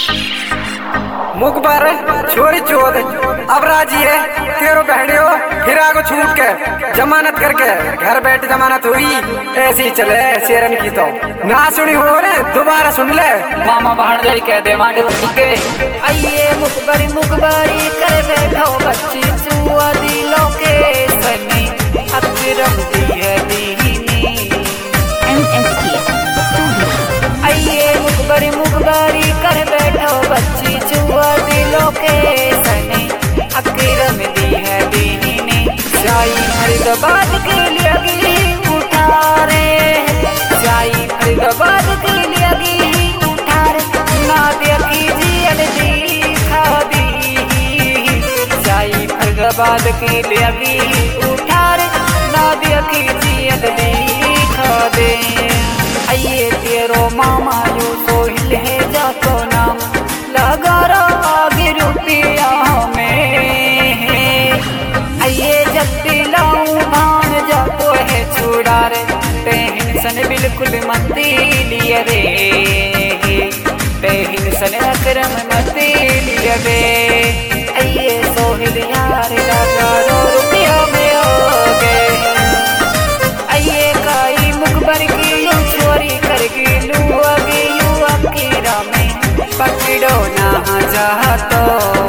मुखबर छोरी चोद अब राजी है तेरो बहने हो फिर आगो छूट के जमानत करके घर बैठ जमानत हुई ऐसी ही चले शेरन की तो ना सुनी हो रे दोबारा सुन ले मामा बाहर जाई कह दे मांडे के आइए मुखबरी कर बैठो बच्ची चुआ दिलों के सनी अकरम दी है दीनी आइए मुखबरी कर बैठो बच्ची चुआ दिलों के सनी अकरम दी है दीनी जाई फरीदाबाद के लिए उठा रे जाई फरीदाबाद के लिए उठा रे ना देखी दिखा दी जाई फरीदाबाद के लिए उठा रे ना देखी दिखा दे आइए तेरो मामा जो सोहिल है जातो नाम लगा आगे रुपया में आइए जब दिलाऊं भान जातो है छुड़ा रे टेंशन बिल्कुल मत लिए रे टेंशन अकरम मत लिए रे आइए सोहिल यार लगा रुपया में हो गए आइए काई मुखबर की चोरी कर गिलू अगे युवा कीरा में पकड़ो ना जातो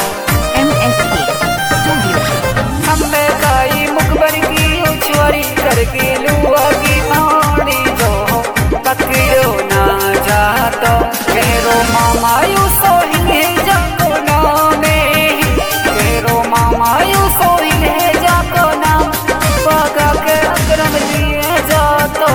हमें काई मुखबर की चोरी कर गिलू अगे माड़ी जो पकड़ो ना जातो कहो मामा यू सोहिल है जाको नाम कहो मामा यू सोहिल है जाको नाम पगा के अकरम लिए जातो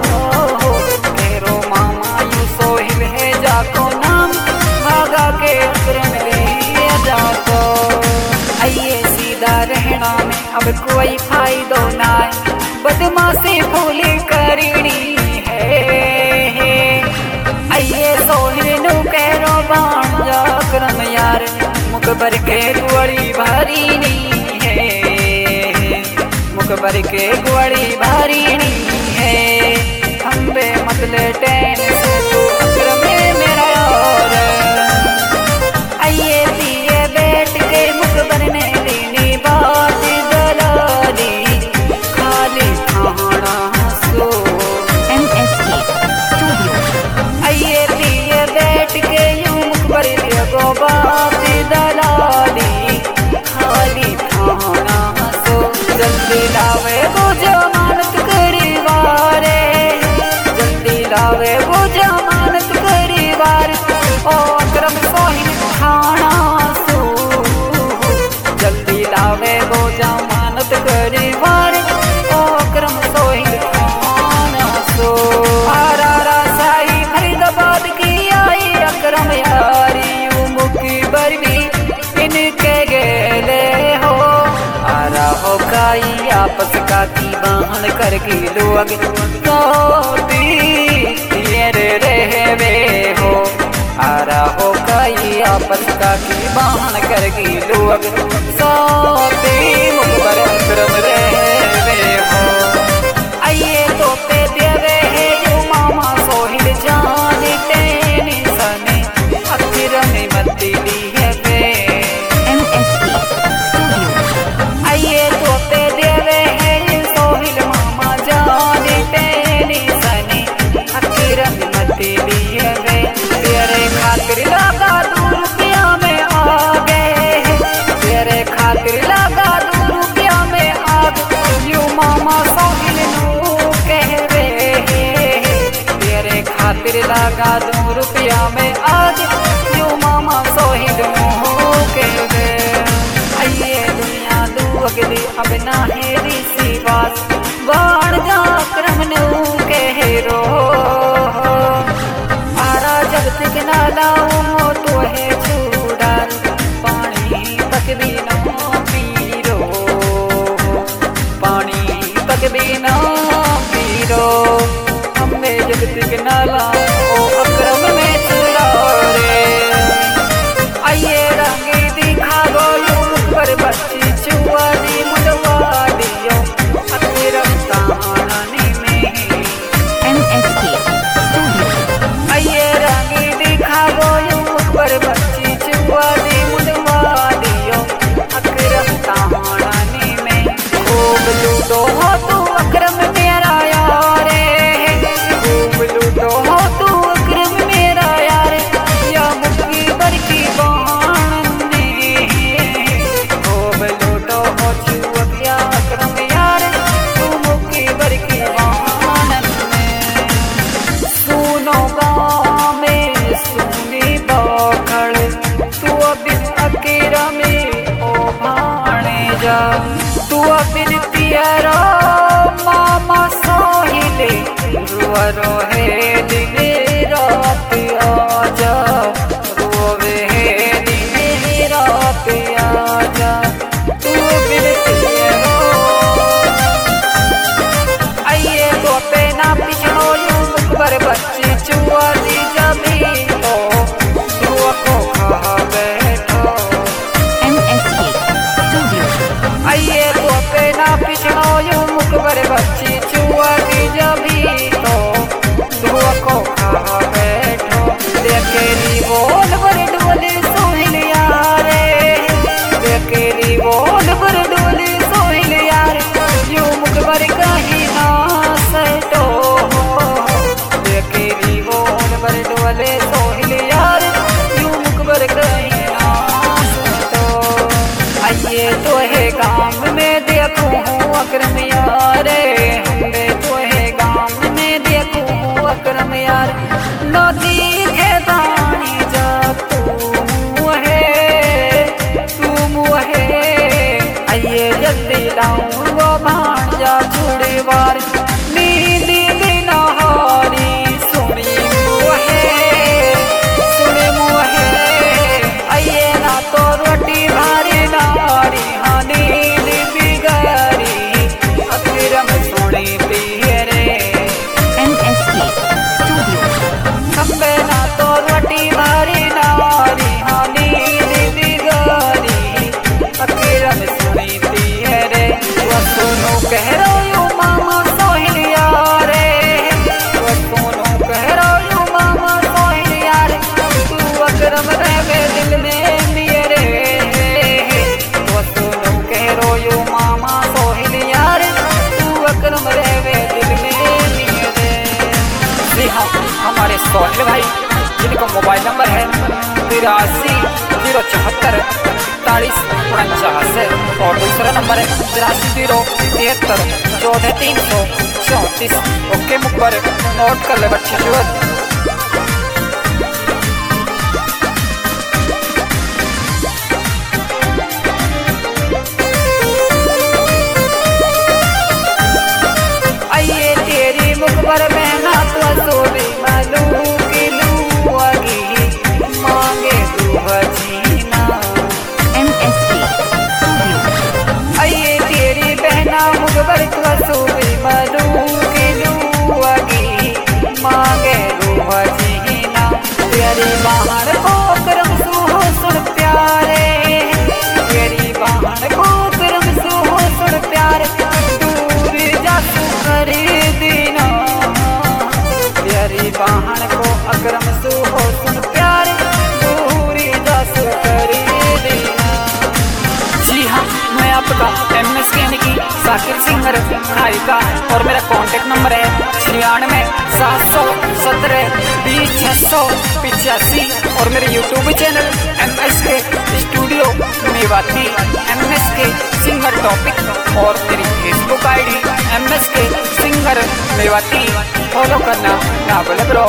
रहना में अब कोई फायदो ना है बदमाशी भूली करनी है आइए सोहिल नु कहो बाण जाकरम यार मुखबर के गुड़ी भारी नहीं है मुखबर के गुड़ी भारी नहीं है खंबे मतले टेन से तू अकरम मेरा यार आइए दिए बैठ के मुखबर ने बात दलाली खाली खाना सो आइए दिए बैठ के यूं मुखबर गो बात दलाली खाली खाना सो जल्दी लावे वो जमानत करीवारे जल्दी लावे वो जमानत करीवार ओ अकरम सोहिल खाना सो जल्दी लावे वो जमानत करीवार ओ अकरम सोहिल खाना सो आरा साई फरीदाबाद की आई अकरम यारी मुखबर भी इनके गेले हो आरा हो काई आपस का की बाहन कर के लोग रहवे हो आरा हो काई आपस का की बाहन कर के लोग सोती मुखबर अकरम रहवे हो आइए तो पे देवे है यू मामा सोहिल जान टेंशन अकरम मत लिए वे आइए तो पे देवे है यू सोहिल मामा जान टेंशन अकरम मत लिए वे तेरे खातिर लगा रुपया में आ गए तेरे खातिर लगा रुपया में आ यू मामा सोहिल नू कह रे तेरे खातिर लगा रुपया में आज यू मामा सोहिल नू कह रे आइए दुनिया दू अगली अब ना है ऋषि बास बाण जाकरम नू कह रो जब तक ना लाऊं तो है छूड़ा पानी तक भी ना पीरो पानी तक भी ना पीरो हमें जब तक ना लाऊं अकरम में छुड़ा रे अक्रम यारे हमरे तो है गाँव में देखो अक्रम यार नदी के पानी जा तू है आइए जल्दी लाऊं वो भांजा छुड़े बार नींदी बिना हारी सुनी मुहे आइए ना तो रोटी भारी नारी हाँ नींद बिगारी अक्रम सुनी पियरे MSK Studio. खम्बे ना तो रोटी भारी नारी हाँ नींद बिगारी अक्रम सुनी पियरे वो सुनो कह रो यू मामा सोहिल यारे वो सुनो कह रो यू मामा सोहिल यारे तू अक्रम रहवे दिल में मेरे वो सुनो कह रो यू मामा सोहिल यारे तू अक्रम रहवे दिल में मेरे। जी हाँ हमारे सोहेल भाई जिनका मोबाइल नंबर है 83 074 41 49 और दूसरा नंबर है 83 073 14 334। ओके मुखबर नोट कर ले बच्चे जुगत। आइए तेरी मुखबर में ना तो सोबे मालू की लूआगी मांगे तू जीना MSK Studio. आइए तेरी बहना मुखबर तो सोबे मालू की लूआगी मांगे रूह जीना तेरी बाहर को करम सुहो सुन प्यारे तेरी बाहर को करम सुहो सुन प्यारे दूर जासू करे देना तेरी बाहर को अक्रम सुहो सुन प्यारे दूर जासू करे देना। जी हाँ मैं आपका MSK यानी कि साकिर सिंगर गायिका और मेरा कॉन्टेक्ट नंबर है 96 717 20 685 और मेरे YouTube channel MSK studio Mewati MSK singer topic और मेरी Facebook ID MSK singer Mewati follow करना ना भूलें ब्रो।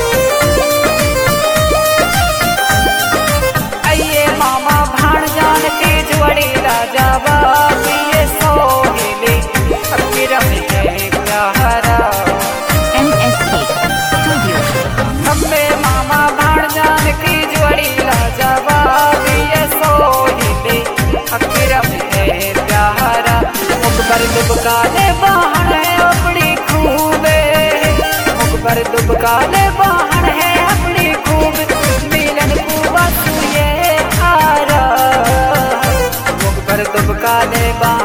आइए मामा भाण जान के जुड़ी राजा बाबी ये सोहेले अक्रम है प्यारा MSK Studio. खम्बे मामा भाण जान की जुड़ी राजा बाबी ये सोहेले अक्रम है प्यारा मुखबर दुबकाले बाहर है अपनी खूबे मुखबर दुबकाले बाहर है अपनी खूब मिलन कुआ सुये आरा मुखबर दुबकाले बाहर